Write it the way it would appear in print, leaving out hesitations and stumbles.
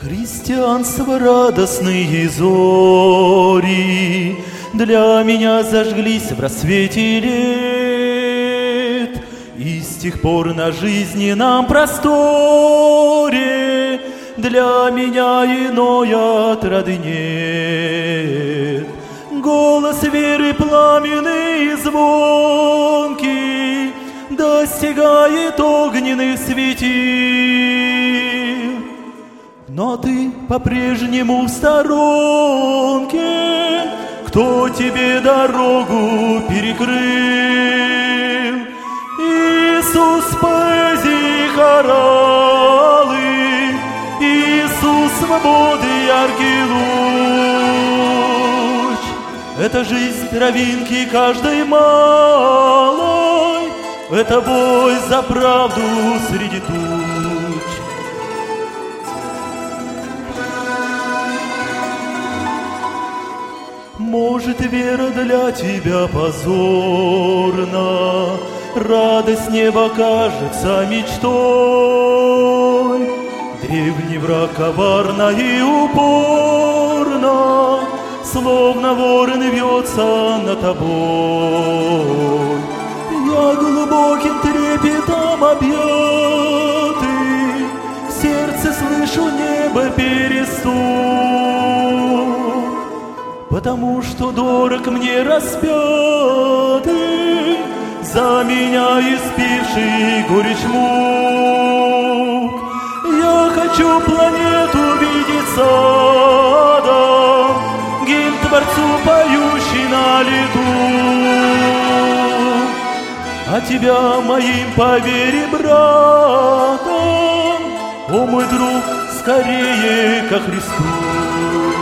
Христианство радостные зори для меня зажглись в рассвете лет, и с тех пор на жизненном просторе для меня иной отрады нет. Голос веры пламенный и звонкий достигает огненных светил, но ты по-прежнему в сторонке. Кто тебе дорогу перекрыл? Иисус, поэзии, хоралы, Иисус, свободы, яркий луч. Это жизнь травинки каждой малой, это бой за правду среди туч. Может, вера для тебя позорна, радость неба кажется мечтой. Древний враг коварно и упорно, словно ворон вьется над тобой. Я глубоким трепетом объятый, в сердце слышу небо перестук, потому что дорог мне распятый, за меня испивший горечь мук. Я хочу планету видеть садом, гимн Творцу, поющий на лету. А тебя моим по вере братом, о мой друг, скорее ко Христу.